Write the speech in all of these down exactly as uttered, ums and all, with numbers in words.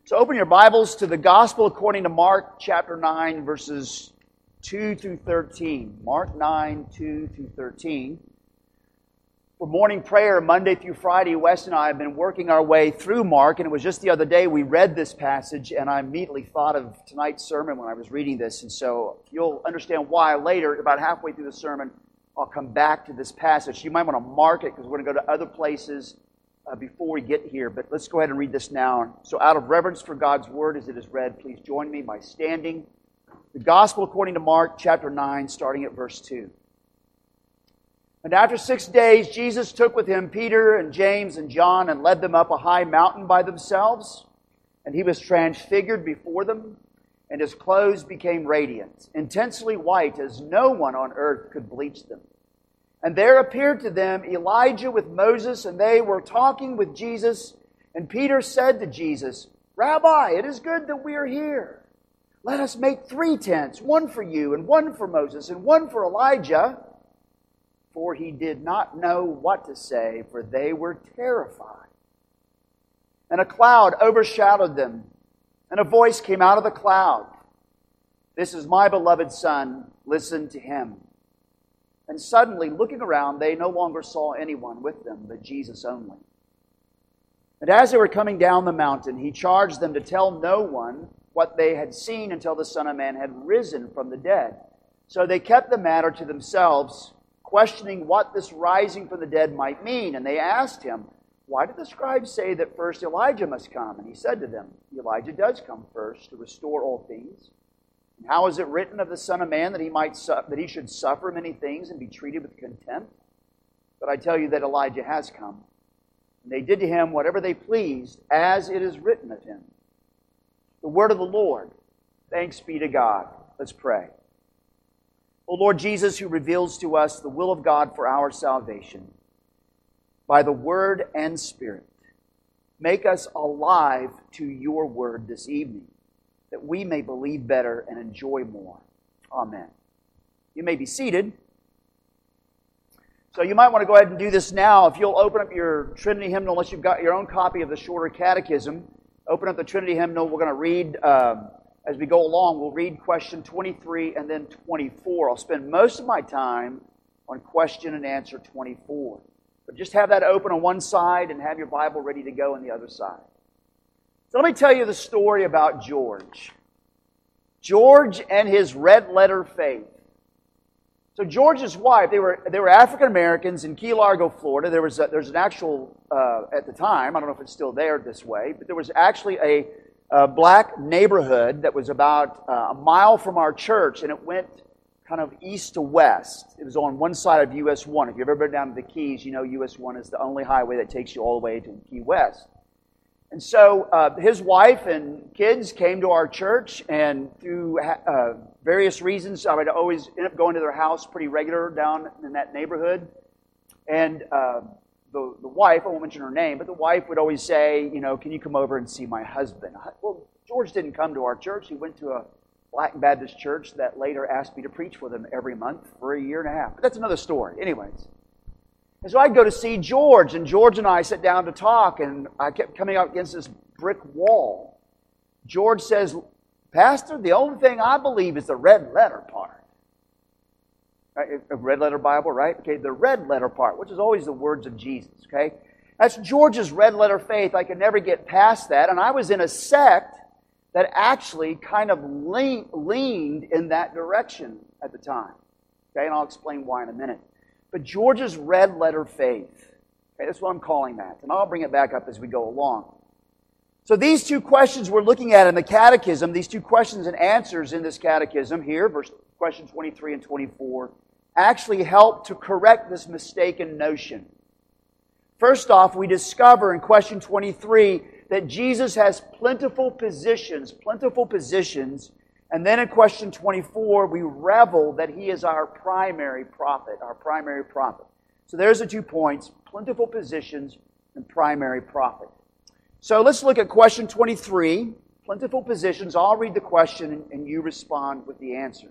So open your Bibles to the Gospel according to Mark chapter nine, verses two through thirteen. Mark nine, two through thirteen. For morning prayer, Monday through Friday, Wes and I have been working our way through Mark, and it was just the other day we read this passage, and I immediately thought of tonight's sermon when I was reading this, and so you'll understand why later, about halfway through the sermon, I'll come back to this passage. You might want to mark it, because we're going to go to other places Uh, before we get here, but let's go ahead and read this now. So out of reverence for God's Word as it is read, please join me by standing. The Gospel according to Mark chapter nine, starting at verse two. And after six days, Jesus took with him Peter and James and John and led them up a high mountain by themselves. And he was transfigured before them, and his clothes became radiant, intensely white, as no one on earth could bleach them. And there appeared to them Elijah with Moses, and they were talking with Jesus. And Peter said to Jesus, "Rabbi, it is good that we are here. Let us make three tents, one for you, and one for Moses, and one for Elijah." For he did not know what to say, for they were terrified. And a cloud overshadowed them, and a voice came out of the cloud. "This is my beloved Son, listen to him." And suddenly, looking around, they no longer saw anyone with them, but Jesus only. And as they were coming down the mountain, he charged them to tell no one what they had seen until the Son of Man had risen from the dead. So they kept the matter to themselves, questioning what this rising from the dead might mean. And they asked him, "Why did the scribes say that first Elijah must come?" And he said to them, "Elijah does come first to restore all things. And how is it written of the Son of Man that he might su- that he should suffer many things and be treated with contempt? But I tell you that Elijah has come. And they did to him whatever they pleased, as it is written of him." The word of the Lord. Thanks be to God. Let's pray. O Lord Jesus, who reveals to us the will of God for our salvation, by the Word and Spirit, make us alive to your Word this evening, that we may believe better and enjoy more. Amen. You may be seated. So you might want to go ahead and do this now. If you'll open up your Trinity hymnal, unless you've got your own copy of the shorter catechism, open up the Trinity hymnal. We're going to read, uh, as we go along, we'll read question twenty-three and then twenty-four. I'll spend most of my time on question and answer twenty-four. But just have that open on one side and have your Bible ready to go on the other side. So let me tell you the story about George. George and his red letter faith. So George's wife, they were they were African Americans in Key Largo, Florida. There was a, there's an actual uh, at the time, I don't know if it's still there this way, but there was actually a, a black neighborhood that was about uh, a mile from our church, and it went kind of east to west. It was on one side of U S one. If you've ever been down to the Keys, you know U S one is the only highway that takes you all the way to Key West. And so uh, his wife and kids came to our church, and through uh, various reasons, I would always end up going to their house pretty regular down in that neighborhood. And uh, the, the wife, I won't mention her name, but the wife would always say, you know, "Can you come over and see my husband?" Well, George didn't come to our church. He went to a Black Baptist church that later asked me to preach for them every month for a year and a half. But that's another story. Anyways. And so I'd go to see George, and George and I sat down to talk, and I kept coming up against this brick wall. George says, "Pastor, the only thing I believe is the red letter part." Right? A red letter Bible, right? Okay, the red letter part, which is always the words of Jesus, okay? That's George's red letter faith. I could never get past that, and I was in a sect that actually kind of lean, leaned in that direction at the time. Okay, and I'll explain why in a minute. But George's red letter faith, okay, that's what I'm calling that. And I'll bring it back up as we go along. So these two questions we're looking at in the catechism, these two questions and answers in this catechism here, verse question twenty-three and twenty-four, actually help to correct this mistaken notion. First off, we discover in question twenty-three that Jesus has plentiful positions, plentiful positions. And then in question twenty-four, we revel that He is our primary prophet, our primary prophet. So there's the two points, plentiful positions and primary prophet. So let's look at question twenty-three, plentiful positions. I'll read the question and you respond with the answer.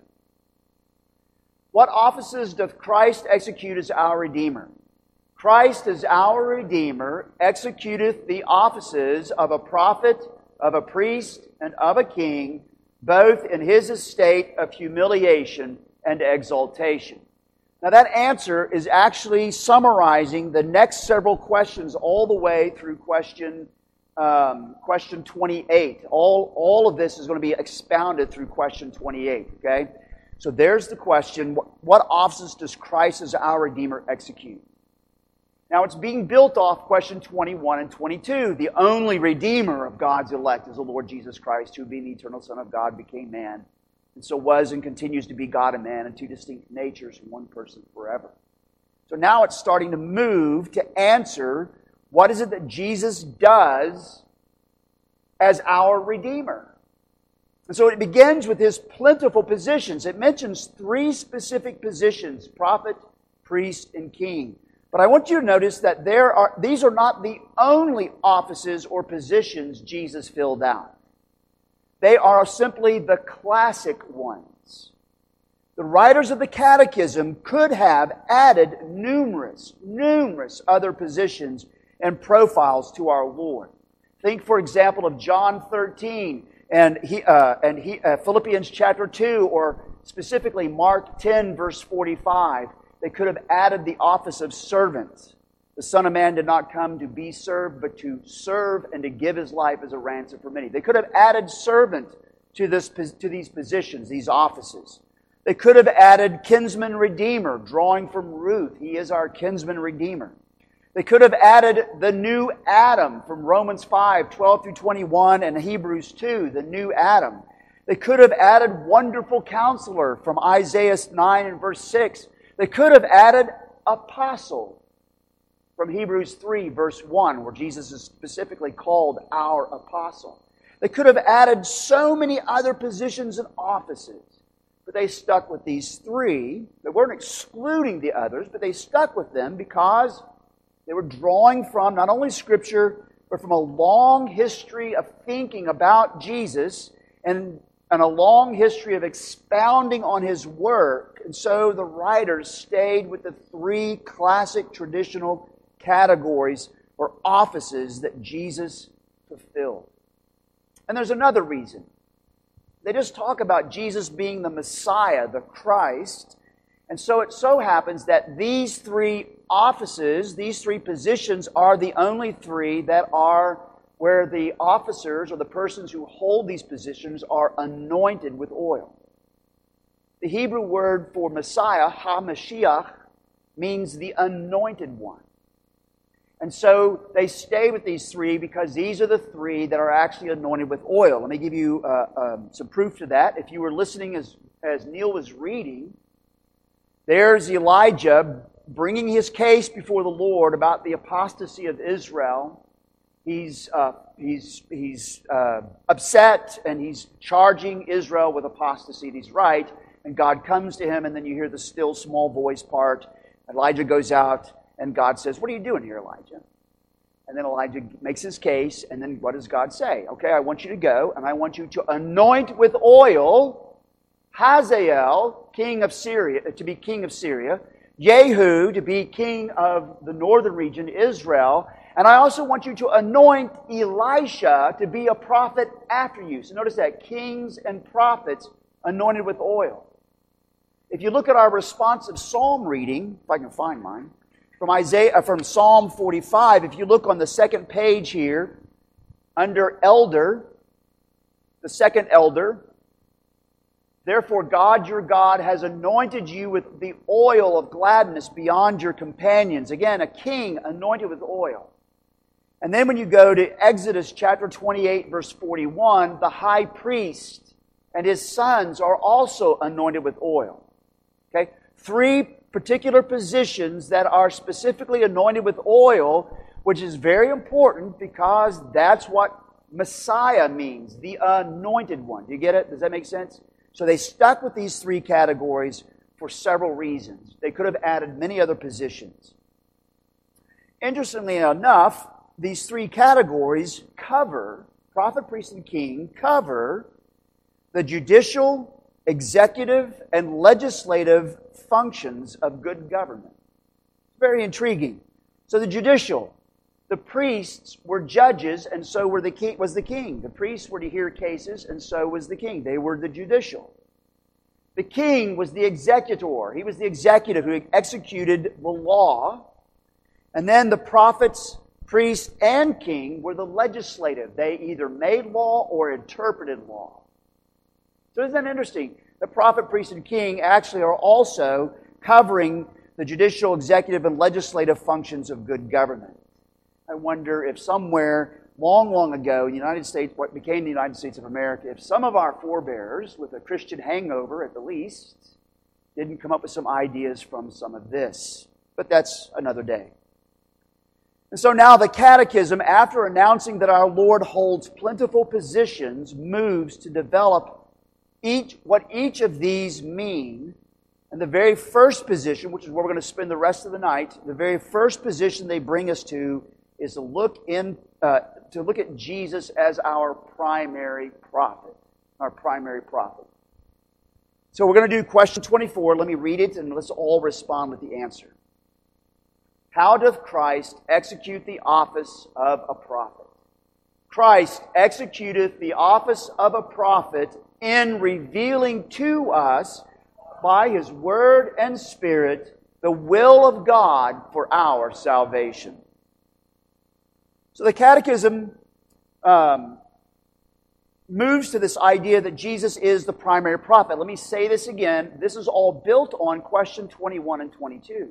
What offices doth Christ execute as our Redeemer? Christ as our Redeemer executeth the offices of a prophet, of a priest and of a king, both in his estate of humiliation and exaltation. Now that answer is actually summarizing the next several questions all the way through question um, question twenty-eight. All, all of this is going to be expounded through question twenty-eight, okay? So there's the question, what offices does Christ as our Redeemer execute? Now it's being built off question twenty-one and twenty-two. The only Redeemer of God's elect is the Lord Jesus Christ, who being the eternal Son of God became man, and so was and continues to be God and man in two distinct natures in one person forever. So now it's starting to move to answer, what is it that Jesus does as our Redeemer? And so it begins with His plentiful positions. It mentions three specific positions: prophet, priest, and king. But I want you to notice that there are these are not the only offices or positions Jesus filled out. They are simply the classic ones. The writers of the Catechism could have added numerous, numerous other positions and profiles to our Lord. Think, for example, of John thirteen and he, uh, and he, uh, Philippians chapter two, or specifically Mark ten, verse forty-five. They could have added the office of servant. The Son of Man did not come to be served, but to serve and to give His life as a ransom for many. They could have added servant to this to these positions, these offices. They could have added kinsman redeemer, drawing from Ruth. He is our kinsman redeemer. They could have added the new Adam from Romans five, twelve through twenty-one, and Hebrews two, the new Adam. They could have added wonderful counselor from Isaiah nine and verse six. They could have added apostle from Hebrews three, verse one, where Jesus is specifically called our apostle. They could have added so many other positions and offices, but they stuck with these three. They weren't excluding the others, but they stuck with them because they were drawing from not only Scripture, but from a long history of thinking about Jesus and, and a long history of expounding on His work. And so the writers stayed with the three classic traditional categories or offices that Jesus fulfilled. And there's another reason. They just talk about Jesus being the Messiah, the Christ. And so it so happens that these three offices, these three positions, are the only three that are where the officers or the persons who hold these positions are anointed with oil. The Hebrew word for Messiah, HaMashiach, means the anointed one. And so they stay with these three because these are the three that are actually anointed with oil. Let me give you uh, um, some proof to that. If you were listening as, as Neil was reading, there's Elijah bringing his case before the Lord about the apostasy of Israel. He's uh, he's he's uh, upset and he's charging Israel with apostasy. He's right. And God comes to him, and then you hear the still small voice part. Elijah goes out, and God says, "What are you doing here, Elijah?" And then Elijah makes his case, and then what does God say? Okay, I want you to go, and I want you to anoint with oil Hazael, king of Syria, to be king of Syria, Jehu to be king of the northern region, Israel, and I also want you to anoint Elisha to be a prophet after you. So notice that, kings and prophets anointed with oil. If you look at our responsive psalm reading, if I can find mine, from Isaiah, from Psalm forty-five, if you look on the second page here, under elder, the second elder, therefore God your God has anointed you with the oil of gladness beyond your companions. Again, a king anointed with oil. And then when you go to Exodus chapter twenty-eight, verse forty-one, the high priest and his sons are also anointed with oil. Okay? Three particular positions that are specifically anointed with oil, which is very important because that's what Messiah means, the anointed one. Do you get it? Does that make sense? So they stuck with these three categories for several reasons. They could have added many other positions. Interestingly enough, these three categories cover, prophet, priest, and king, cover the judicial, executive, and legislative functions of good government. Very intriguing. So the judicial, The priests were judges, and so were the king, was the king. The priests were to hear cases, and so was the king. They were the judicial. The king was the executor. He was the executive who executed the law. And then the prophets, priests, and king were the legislative. They either made law or interpreted law. So isn't that interesting? The prophet, priest, and king actually are also covering the judicial, executive, and legislative functions of good government. I wonder if somewhere long, long ago in the United States, what became the United States of America, if some of our forebears, with a Christian hangover at the least, didn't come up with some ideas from some of this. But that's another day. And so now the Catechism, after announcing that our Lord holds plentiful positions, moves to develop each what each of these mean. And the very first position, which is where we're going to spend the rest of the night, the very first position they bring us to is to look in uh, to look at Jesus as our primary prophet, our primary prophet. So we're going to do question twenty-four. Let me read it and let's all respond with the answer. How doth Christ execute the office of a prophet? Christ executeth the office of a prophet in revealing to us by His Word and Spirit the will of God for our salvation. So the Catechism um, moves to this idea that Jesus is the primary prophet. Let me say this again. This is all built on question twenty-one and twenty-two.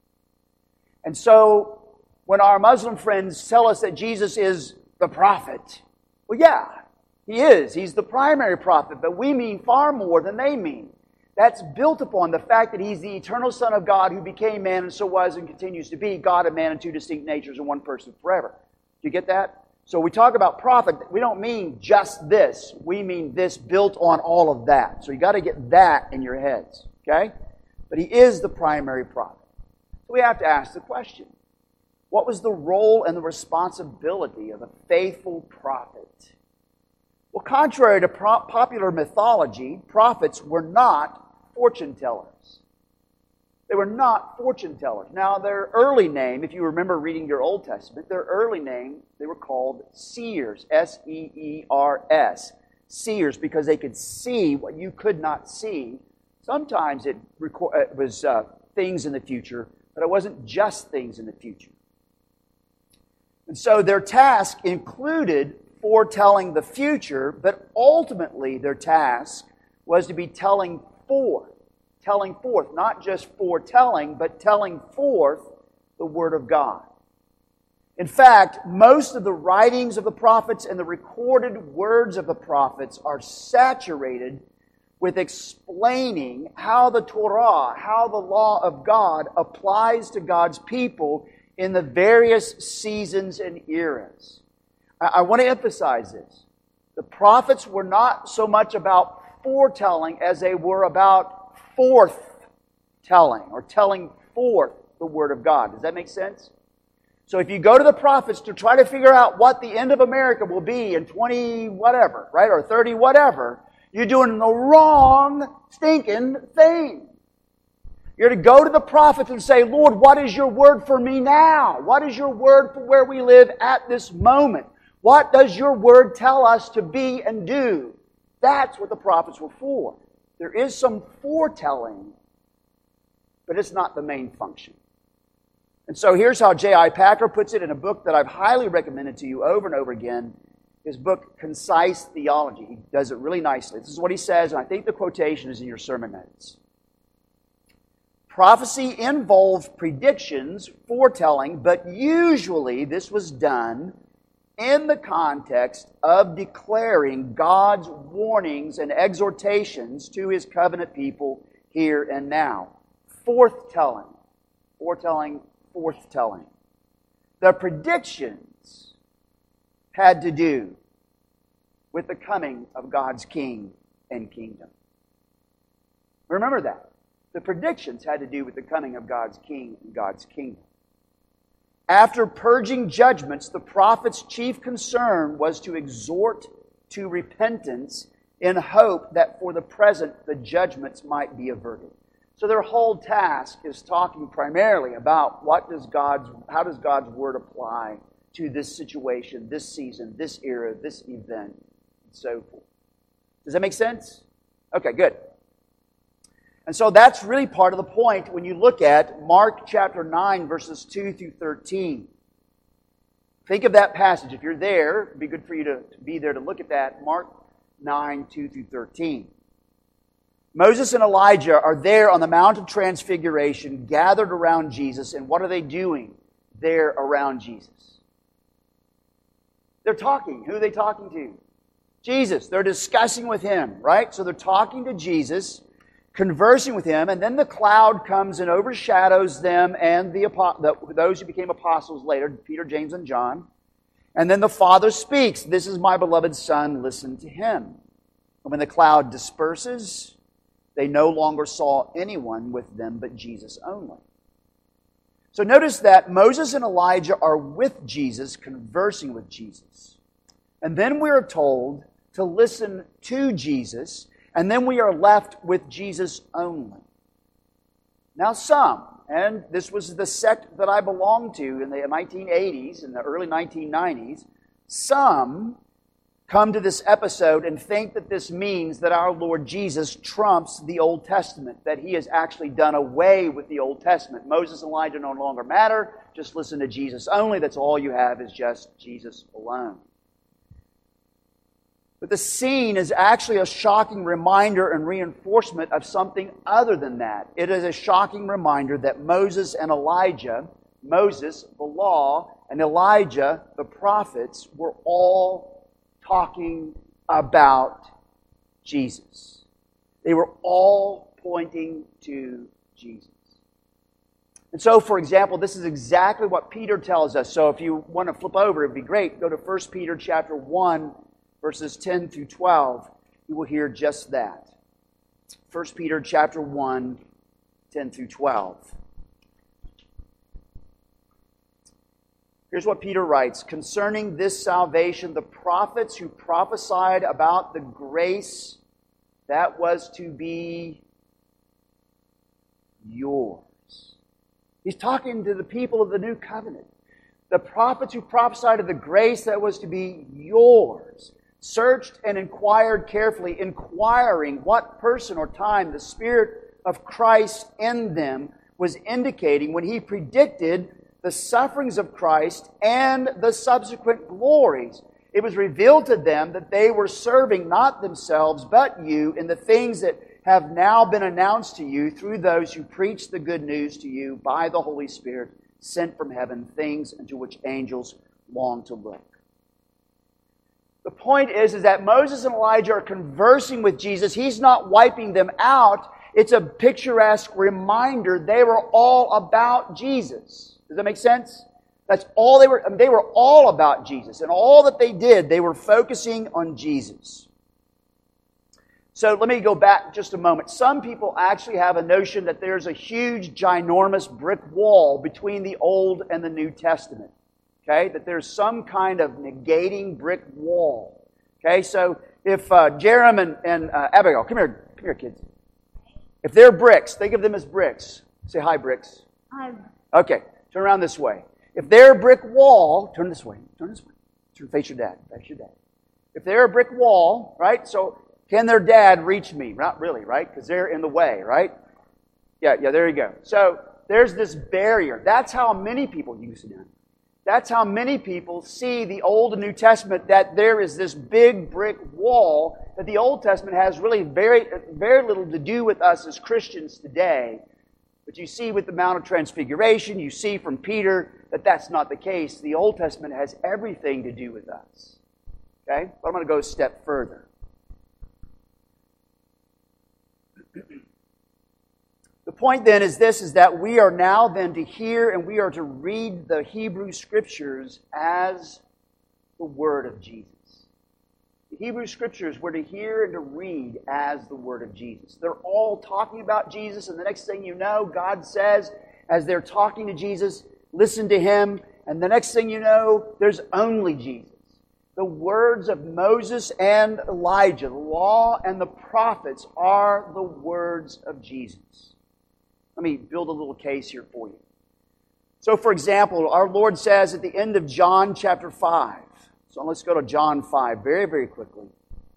And so when our Muslim friends tell us that Jesus is the prophet, well, yeah, He is. He's the primary prophet, but we mean far more than they mean. That's built upon the fact that He's the eternal Son of God who became man and so was and continues to be God and man in two distinct natures in one person forever. Do you get that? So we talk about prophet, we don't mean just this. We mean this built on all of that. So you got to get that in your heads. Okay? But He is the primary prophet. So we have to ask the question, what was the role and the responsibility of a faithful prophet? Well, contrary to pro- popular mythology, prophets were not fortune tellers. They were not fortune tellers. Now, their early name, if you remember reading your Old Testament, their early name, they were called seers, S E E R S. Seers, because they could see what you could not see. Sometimes it, reco- it was uh, things in the future, but it wasn't just things in the future. And so their task included foretelling the future, but ultimately their task was to be telling forth, telling forth, not just foretelling, but telling forth the Word of God. In fact, most of the writings of the prophets and the recorded words of the prophets are saturated with explaining how the Torah, how the law of God applies to God's people in the various seasons and eras. I want to emphasize this. The prophets were not so much about foretelling as they were about forth-telling, or telling forth the Word of God. Does that make sense? So if you go to the prophets to try to figure out what the end of America will be in twenty whatever, right, or thirty whatever, you're doing the wrong stinking thing. You're to go to the prophets and say, Lord, what is your word for me now? What is your word for where we live at this moment? What does your word tell us to be and do? That's what the prophets were for. There is some foretelling, but it's not the main function. And so here's how J I Packer puts it in a book that I've highly recommended to you over and over again. His book, Concise Theology. He does it really nicely. This is what he says, and I think the quotation is in your sermon notes. Prophecy involved predictions, foretelling, but usually this was done in the context of declaring God's warnings and exhortations to His covenant people here and now. Forthtelling. Foretelling, forthtelling. The predictions had to do with the coming of God's King and kingdom. Remember that. The predictions had to do with the coming of God's King and God's kingdom. After purging judgments, the prophet's chief concern was to exhort to repentance in hope that for the present the judgments might be averted. So their whole task is talking primarily about what does God's, how does God's Word apply to this situation, this season, this era, this event, and so forth. Does that make sense? Okay, good. And so that's really part of the point when you look at Mark chapter nine, verses two through thirteen. Think of that passage. If you're there, it'd be good for you to, to be there to look at that. Mark nine, two through thirteen. Moses and Elijah are there on the Mount of Transfiguration, gathered around Jesus, and what are they doing there around Jesus? They're talking. Who are they talking to? Jesus. They're discussing with Him, right? So they're talking to Jesus, conversing with Him, and then the cloud comes and overshadows them and the, the those who became apostles later, Peter, James, and John. And then the Father speaks, "This is my beloved Son, listen to Him." And when the cloud disperses, they no longer saw anyone with them but Jesus only. So notice that Moses and Elijah are with Jesus, conversing with Jesus. And then we are told to listen to Jesus, and then we are left with Jesus only. Now some, and this was the sect that I belonged to in the nineteen eighties, in the early nineteen nineties, some come to this episode and think that this means that our Lord Jesus trumps the Old Testament, that He has actually done away with the Old Testament. Moses and Elijah no longer matter, just listen to Jesus only. That's all you have is just Jesus alone. But the scene is actually a shocking reminder and reinforcement of something other than that. It is a shocking reminder that Moses and Elijah, Moses, the law, and Elijah, the prophets, were all talking about Jesus. They were all pointing to Jesus. And so, for example, this is exactly what Peter tells us. So if you want to flip over, it'd be great. Go to First Peter chapter one, verses ten through twelve. You will hear just that. First Peter chapter one, ten through twelve. Here's what Peter writes. "Concerning this salvation, the prophets who prophesied about the grace that was to be yours." He's talking to the people of the new covenant. The prophets who prophesied of the grace that was to be yours, searched and inquired carefully, inquiring what person or time the Spirit of Christ in them was indicating when He predicted the sufferings of Christ and the subsequent glories. It was revealed to them that they were serving not themselves but you in the things that have now been announced to you through those who preach the good news to you by the Holy Spirit sent from heaven, things into which angels long to look. The point is, is that Moses and Elijah are conversing with Jesus. He's not wiping them out. It's a picturesque reminder they were all about Jesus. Does that make sense? That's all they were. I mean, they were all about Jesus. And all that they did, they were focusing on Jesus. So let me go back just a moment. Some people actually have a notion that there's a huge, ginormous brick wall between the Old and the New Testament. Okay? That there's some kind of negating brick wall. Okay? So if uh, Jerem and, and uh, Abigail, come here, come here, kids. If they're bricks, think of them as bricks. Say hi, bricks. Hi. Okay. Turn around this way. If they're a brick wall, turn this way. Turn this way. Turn, face your dad. Face your dad. If they're a brick wall, right? So can their dad reach me? Not really, right? Because they're in the way, right? Yeah, yeah, there you go. So there's this barrier. That's how many people, you can sit down. That's how many people see the Old and New Testament, that there is this big brick wall, that the Old Testament has really very, very little to do with us as Christians today. But you see with the Mount of Transfiguration, you see from Peter that that's not the case. The Old Testament has everything to do with us. Okay? But I'm going to go a step further. The point then is this, is that we are now then to hear and we are to read the Hebrew Scriptures as the Word of Jesus. The Hebrew Scriptures we're to hear and to read as the Word of Jesus. They're all talking about Jesus, and the next thing you know, God says, as they're talking to Jesus, listen to Him, and the next thing you know, there's only Jesus. The words of Moses and Elijah, the law and the prophets, are the words of Jesus. Let me build a little case here for you. So, for example, our Lord says at the end of John chapter five. So let's go to John five very, very quickly.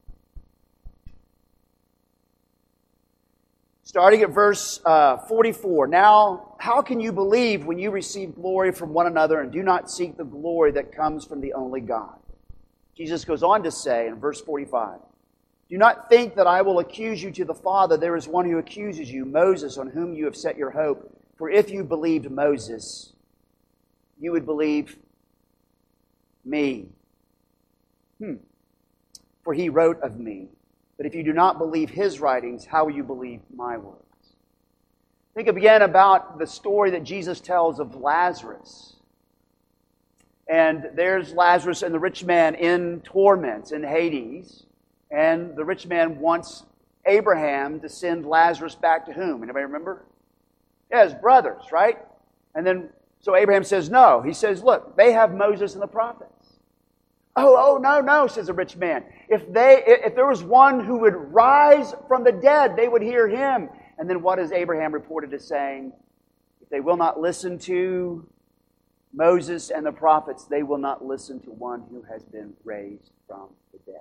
Starting at verse uh, forty-four. Now, how can you believe when you receive glory from one another and do not seek the glory that comes from the only God? Jesus goes on to say in verse forty-five, do not think that I will accuse you to the Father. There is one who accuses you, Moses, on whom you have set your hope. For if you believed Moses, you would believe me. Hmm. For he wrote of me. But if you do not believe his writings, how will you believe my words? Think again about the story that Jesus tells of Lazarus. And there's Lazarus and the rich man in torments in Hades. And the rich man wants Abraham to send Lazarus back to whom? Anybody remember? Yeah, his brothers, right? And then, so Abraham says no. He says, look, they have Moses and the prophets. Oh, oh, no, no, says the rich man. If they, if there was one who would rise from the dead, they would hear him. And then what is Abraham reported as saying? If they will not listen to Moses and the prophets, they will not listen to one who has been raised from the dead.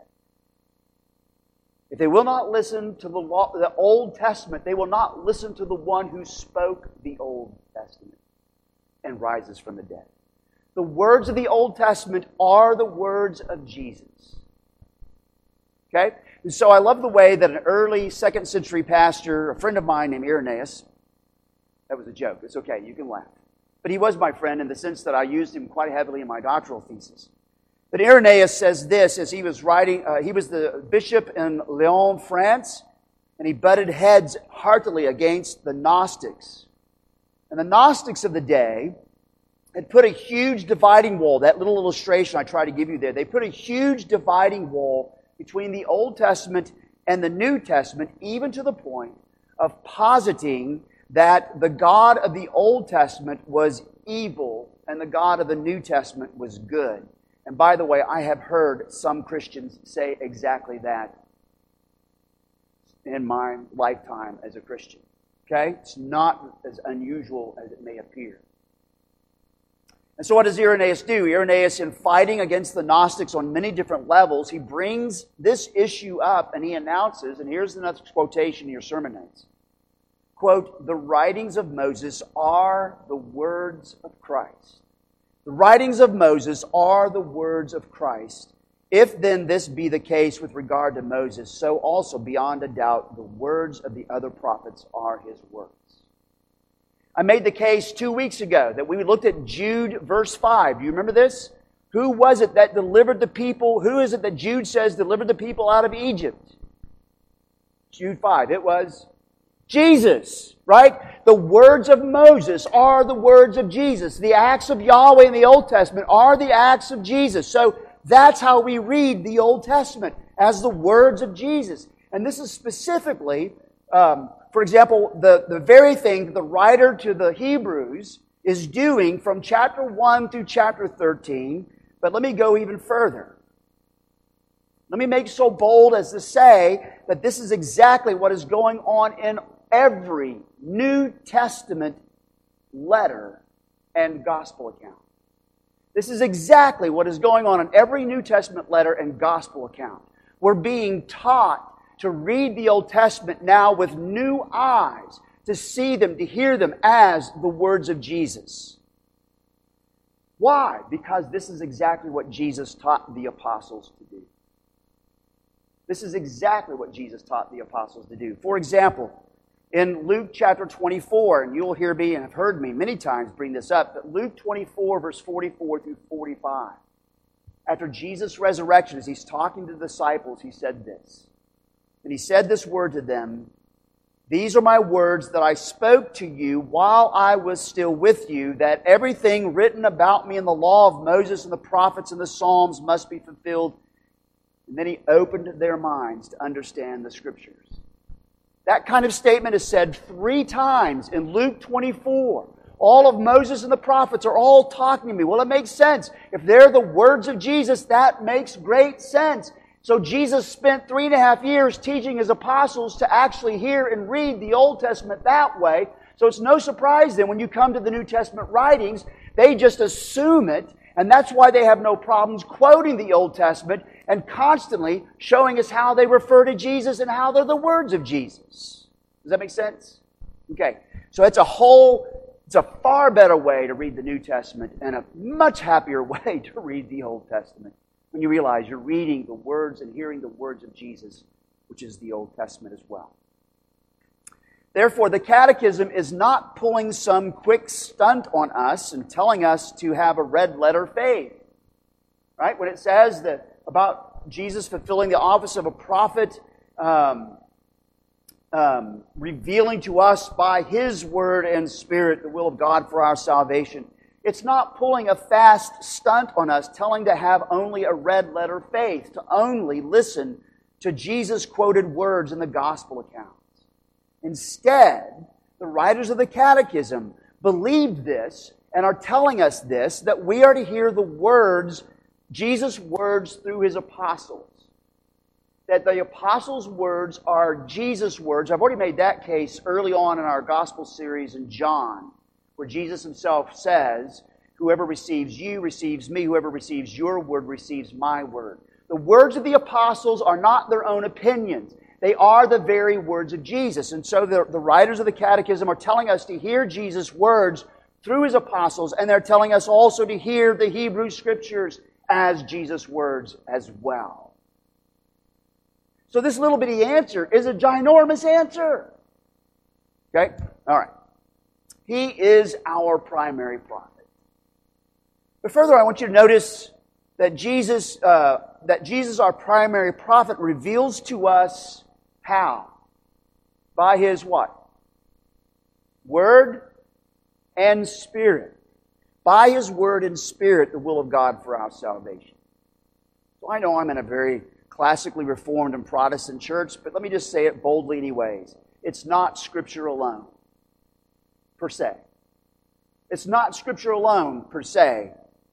If they will not listen to the, law, the Old Testament, they will not listen to the one who spoke the Old Testament and rises from the dead. The words of the Old Testament are the words of Jesus. Okay? And so I love the way that an early second century pastor, a friend of mine named Irenaeus, that was a joke, it's okay, you can laugh. But he was my friend in the sense that I used him quite heavily in my doctoral thesis. But Irenaeus says this as he was writing, uh, he was the bishop in Lyon, France, and he butted heads heartily against the Gnostics. And the Gnostics of the day had put a huge dividing wall, that little illustration I tried to give you there, they put a huge dividing wall between the Old Testament and the New Testament, even to the point of positing that the God of the Old Testament was evil and the God of the New Testament was good. And by the way, I have heard some Christians say exactly that in my lifetime as a Christian. Okay? It's not as unusual as it may appear. And so what does Irenaeus do? Irenaeus, in fighting against the Gnostics on many different levels, he brings this issue up and he announces, and here's the next quotation in your sermon notes. Quote, the writings of Moses are the words of Christ. The writings of Moses are the words of Christ. If then this be the case with regard to Moses, so also beyond a doubt the words of the other prophets are his words. I made the case two weeks ago that we looked at Jude verse five. Do you remember this? Who was it that delivered the people? Who is it that Jude says delivered the people out of Egypt? Jude five. It was Jesus, right? The words of Moses are the words of Jesus. The acts of Yahweh in the Old Testament are the acts of Jesus. So that's how we read the Old Testament, as the words of Jesus. And this is specifically, um, for example, the, the very thing that the writer to the Hebrews is doing from chapter one through chapter thirteen. But let me go even further. Let me make so bold as to say that this is exactly what is going on in every New Testament letter and gospel account. This is exactly what is going on in every New Testament letter and gospel account. We're being taught to read the Old Testament now with new eyes, to see them, to hear them as the words of Jesus. Why? Because this is exactly what Jesus taught the apostles to do. This is exactly what Jesus taught the apostles to do. For example, in Luke chapter twenty-four, and you'll hear me and have heard me many times bring this up, but Luke twenty-four, verse forty-four through forty-five. After Jesus' resurrection, as he's talking to the disciples, he said this. And he said this word to them, these are my words that I spoke to you while I was still with you, that everything written about me in the law of Moses and the prophets and the Psalms must be fulfilled. And then he opened their minds to understand the Scriptures. That kind of statement is said three times in Luke twenty-four. All of Moses and the prophets are all talking to me. Well, it makes sense. If they're the words of Jesus, that makes great sense. So Jesus spent three and a half years teaching his apostles to actually hear and read the Old Testament that way, So it's no surprise then when you come to the New Testament writings, they just assume it, and that's why they have no problems quoting the Old Testament and constantly showing us how they refer to Jesus and how they're the words of Jesus. Does that make sense? Okay, so it's a whole, it's a far better way to read the New Testament and a much happier way to read the Old Testament when you realize you're reading the words and hearing the words of Jesus, which is the Old Testament as well. Therefore, the Catechism is not pulling some quick stunt on us and telling us to have a red letter faith. Right? When it says that about Jesus fulfilling the office of a prophet, um, um, revealing to us by His Word and Spirit the will of God for our salvation, it's not pulling a fast stunt on us, telling to have only a red letter faith, to only listen to Jesus' quoted words in the gospel accounts. Instead, the writers of the Catechism believed this and are telling us this, that we are to hear the words, Jesus' words through His apostles. That the apostles' words are Jesus' words. I've already made that case early on in our gospel series in John, where Jesus Himself says, whoever receives you receives me, whoever receives your word receives my word. The words of the apostles are not their own opinions. They are the very words of Jesus. And so the, the writers of the Catechism are telling us to hear Jesus' words through His apostles, and they're telling us also to hear the Hebrew Scriptures as Jesus' words as well. So this little bitty answer is a ginormous answer. Okay? All right. He is our primary prophet. But further, I want you to notice that Jesus, uh, that Jesus, our primary prophet, reveals to us how? By His what? Word and Spirit. By His Word and Spirit, the will of God for our salvation. So I know I'm in a very classically Reformed and Protestant church, but let me just say it boldly anyways. It's not Scripture alone, per se. It's not Scripture alone, per se,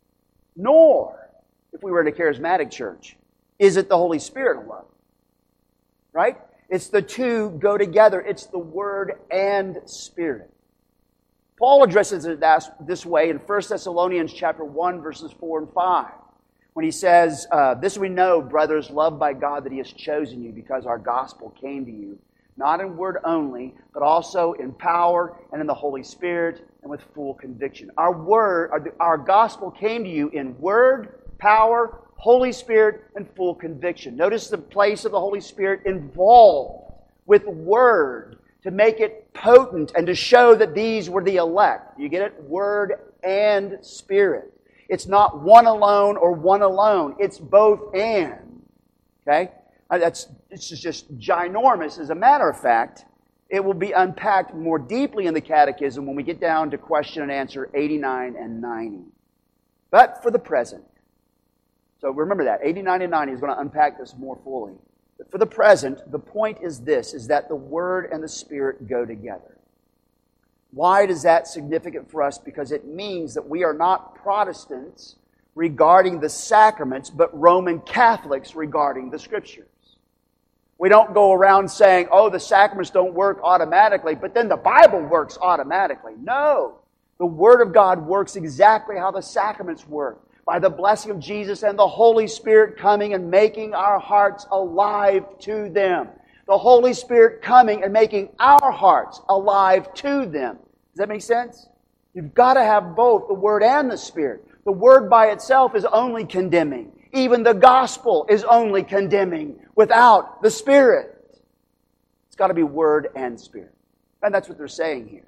nor, if we were in a charismatic church, is it the Holy Spirit alone. Right? It's the two go together. It's the Word and Spirit. Paul addresses it this way in First Thessalonians chapter one, verses four and five. When he says, uh, this we know, brothers, loved by God, that He has chosen you because our gospel came to you, not in word only, but also in power and in the Holy Spirit and with full conviction. Our word, our, our gospel came to you in word, power, Holy Spirit, and full conviction. Notice the place of the Holy Spirit involved with Word to make it potent and to show that these were the elect. You get it? Word and Spirit. It's not one alone or one alone. It's both and. Okay? That's, it's just ginormous. As a matter of fact, it will be unpacked more deeply in the Catechism when we get down to question and answer eighty-nine and ninety. But for the present, so remember that, eighty-nine and ninety is going to unpack this more fully. But for the present, the point is this, is that the Word and the Spirit go together. Why is that significant for us? Because it means that we are not Protestants regarding the sacraments, but Roman Catholics regarding the Scriptures. We don't go around saying, oh, the sacraments don't work automatically, but then the Bible works automatically. No! The Word of God works exactly how the sacraments work. By the blessing of Jesus and the Holy Spirit coming and making our hearts alive to them. The Holy Spirit coming and making our hearts alive to them. Does that make sense? You've got to have both, the Word and the Spirit. The Word by itself is only condemning. Even the Gospel is only condemning without the Spirit. It's got to be Word and Spirit. And that's what they're saying here.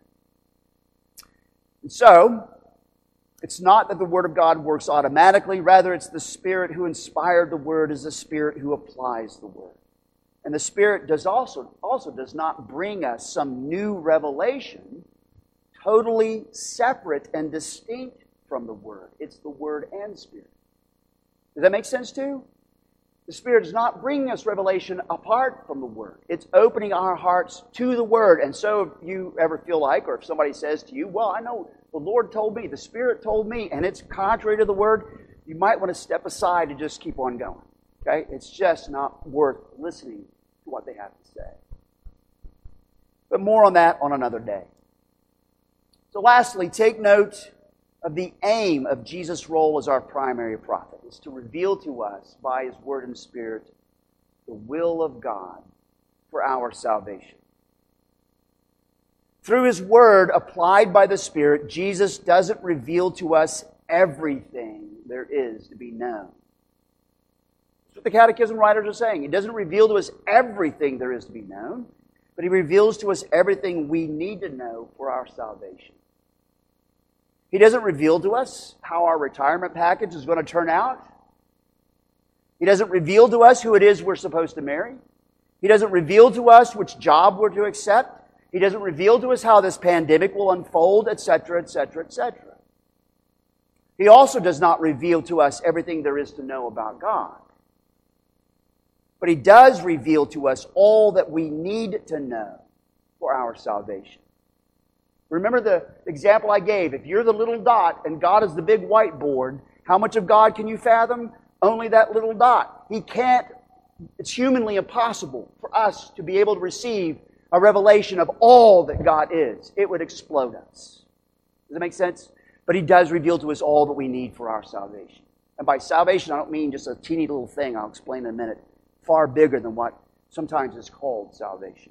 And so, it's not that the Word of God works automatically. Rather, it's the Spirit who inspired the Word is the Spirit who applies the Word. And the Spirit does also, also does not bring us some new revelation totally separate and distinct from the Word. It's the Word and Spirit. Does that make sense too? The Spirit is not bringing us revelation apart from the Word. It's opening our hearts to the Word. And so if you ever feel like, or if somebody says to you, well, I know the Lord told me, the Spirit told me, and it's contrary to the Word, you might want to step aside and just keep on going. Okay? It's just not worth listening to what they have to say. But more on that on another day. So lastly, take note of the aim of Jesus' role as our primary prophet, is to reveal to us by His Word and Spirit the will of God for our salvation. Through His Word applied by the Spirit, Jesus doesn't reveal to us everything there is to be known. That's what the Catechism writers are saying. He doesn't reveal to us everything there is to be known, but He reveals to us everything we need to know for our salvation. He doesn't reveal to us how our retirement package is going to turn out. He doesn't reveal to us who it is we're supposed to marry. He doesn't reveal to us which job we're to accept. He doesn't reveal to us how this pandemic will unfold, et cetera, et cetera, et cetera. He also does not reveal to us everything there is to know about God. But He does reveal to us all that we need to know for our salvation. Remember the example I gave. If you're the little dot and God is the big whiteboard, how much of God can you fathom? Only that little dot. He can't, it's humanly impossible for us to be able to receive a revelation of all that God is. It would explode us. Does that make sense? But He does reveal to us all that we need for our salvation. And by salvation, I don't mean just a teeny little thing. I'll explain in a minute. Far bigger than what sometimes is called salvation.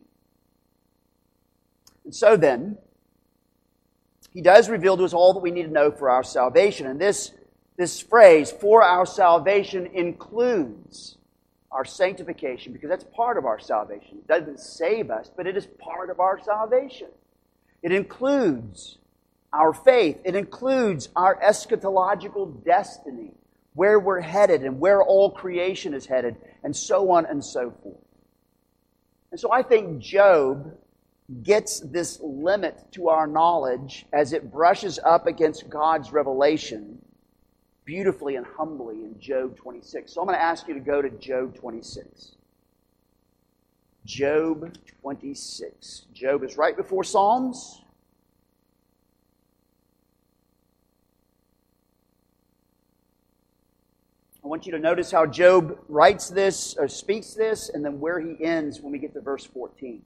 And so then, He does reveal to us all that we need to know for our salvation. And this, this phrase, for our salvation, includes our sanctification, because that's part of our salvation. It doesn't save us, but it is part of our salvation. It includes our faith. It includes our eschatological destiny, where we're headed and where all creation is headed, and so on and so forth. And so I think Job gets this limit to our knowledge as it brushes up against God's revelation beautifully and humbly in Job twenty-six. So I'm going to ask you to go to Job twenty-six. Job twenty-six. Job is right before Psalms. I want you to notice how Job writes this, or speaks this, and then where he ends when we get to verse fourteen.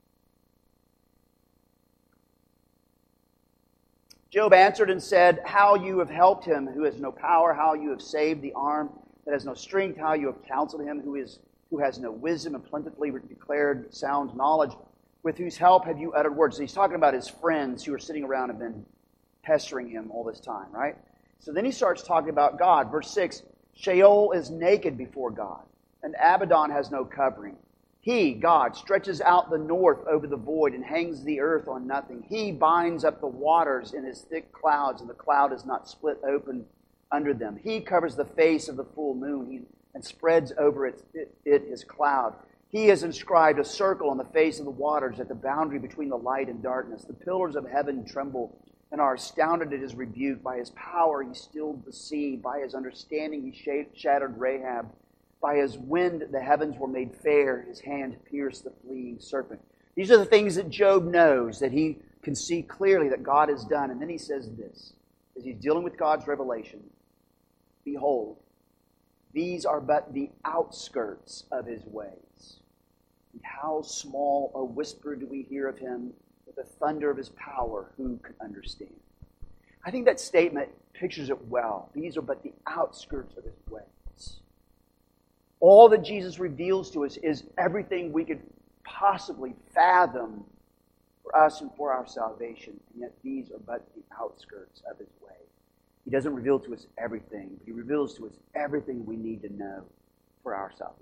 Job answered and said, how you have helped him who has no power, how you have saved the arm that has no strength, how you have counseled him who is who has no wisdom and plentifully declared sound knowledge, with whose help have you uttered words. So he's talking about his friends who are sitting around and been pestering him all this time, right? So then he starts talking about God. Verse six, Sheol is naked before God, and Abaddon has no covering. He, God, stretches out the north over the void and hangs the earth on nothing. He binds up the waters in His thick clouds, and the cloud is not split open under them. He covers the face of the full moon and spreads over it, it, it His cloud. He has inscribed a circle on the face of the waters at the boundary between the light and darkness. The pillars of heaven tremble and are astounded at His rebuke. By His power He stilled the sea. By His understanding He shattered Rahab. By His wind the heavens were made fair. His hand pierced the fleeing serpent. These are the things that Job knows, that he can see clearly that God has done. And then he says this, as he's dealing with God's revelation, behold, these are but the outskirts of His ways. And how small a whisper do we hear of Him, with the thunder of His power, who can understand? I think that statement pictures it well. These are but the outskirts of His ways. All that Jesus reveals to us is everything we could possibly fathom for us and for our salvation. And yet these are but the outskirts of His way. He doesn't reveal to us everything, but He reveals to us everything we need to know for our salvation.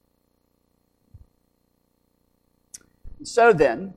And so then,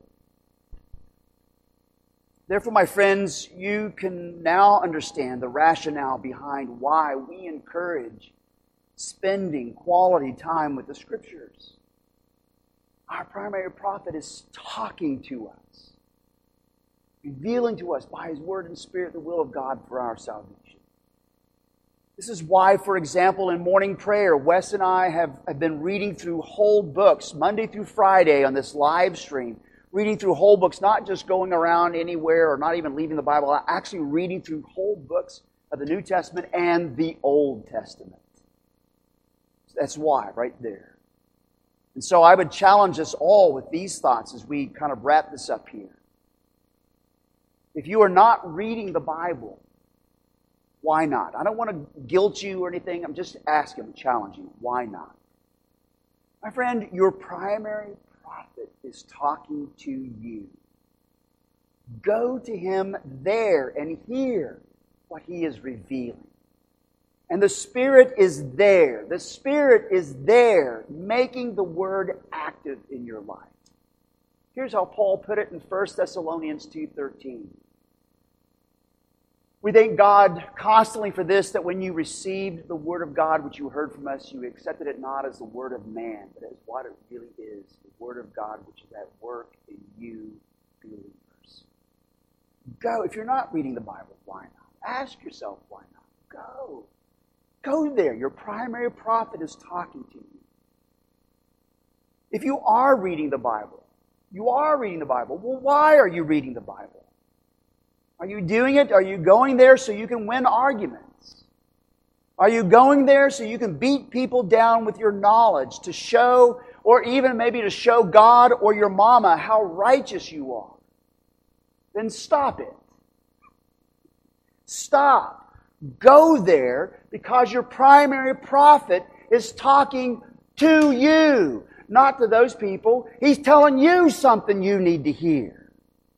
therefore, my friends, you can now understand the rationale behind why we encourage spending quality time with the Scriptures. Our primary prophet is talking to us, revealing to us by His Word and Spirit the will of God for our salvation. This is why, for example, in morning prayer, Wes and I have, have been reading through whole books, Monday through Friday on this live stream, reading through whole books, not just going around anywhere or not even leaving the Bible, actually reading through whole books of the New Testament and the Old Testament. That's why, right there. And so I would challenge us all with these thoughts as we kind of wrap this up here. If you are not reading the Bible, why not? I don't want to guilt you or anything. I'm just asking, I'm challenging. Why not? My friend, your primary prophet is talking to you. Go to him there and hear what he is revealing. And the Spirit is there. The Spirit is there making the Word active in your life. Here's how Paul put it in First Thessalonians two thirteen. We thank God constantly for this, that when you received the Word of God, which you heard from us, you accepted it not as the word of man, but as what it really is, the Word of God, which is at work in you believers. Go. If you're not reading the Bible, why not? Ask yourself, why not? Go. Go there. Your primary prophet is talking to you. If you are reading the Bible, you are reading the Bible. Well, why are you reading the Bible? Are you doing it? Are you going there so you can win arguments? Are you going there so you can beat people down with your knowledge to show, or even maybe to show God or your mama how righteous you are? Then stop it. Stop. Go there because your primary prophet is talking to you, not to those people. He's telling you something you need to hear.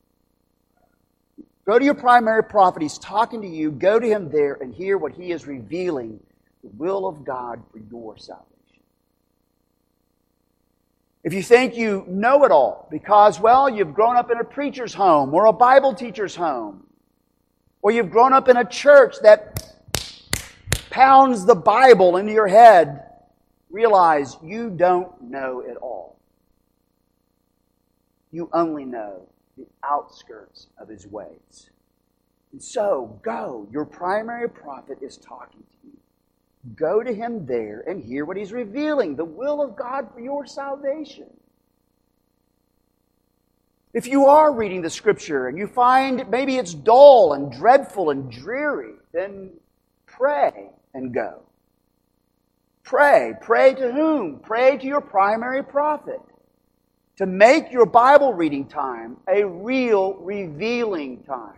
Go to your primary prophet. He's talking to you. Go to him there and hear what he is revealing, the will of God for your salvation. If you think you know it all because, well, you've grown up in a preacher's home or a Bible teacher's home, or you've grown up in a church that pounds the Bible into your head, realize you don't know it all. You only know the outskirts of his ways. And so, go. Your primary prophet is talking to you. Go to him there and hear what he's revealing, the will of God for your salvation. If you are reading the Scripture and you find maybe it's dull and dreadful and dreary, then pray and go. Pray. Pray to whom? Pray to your primary prophet. To make your Bible reading time a real revealing time.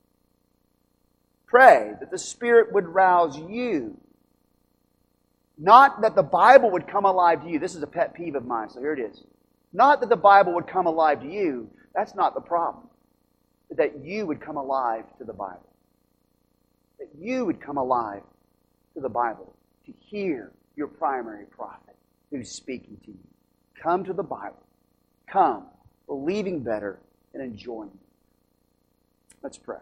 Pray that the Spirit would rouse you. Not that the Bible would come alive to you. This is a pet peeve of mine, so here it is. Not that the Bible would come alive to you. That's not the problem. But that you would come alive to the Bible. That you would come alive to the Bible to hear your primary prophet who's speaking to you. Come to the Bible. Come, believing better and enjoying it. Let's pray.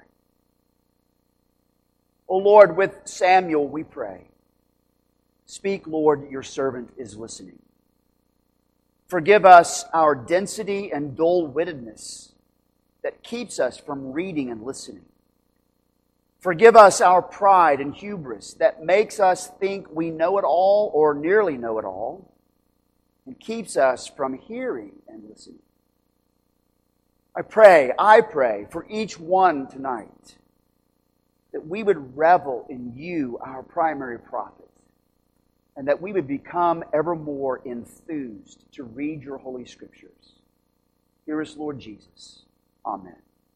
O Lord, with Samuel we pray. Speak, Lord, your servant is listening. Forgive us our density and dull-wittedness that keeps us from reading and listening. Forgive us our pride and hubris that makes us think we know it all or nearly know it all and keeps us from hearing and listening. I pray, I pray for each one tonight that we would revel in you, our primary prophet, and that we would become ever more enthused to read your Holy Scriptures. Hear us, Lord Jesus. Amen.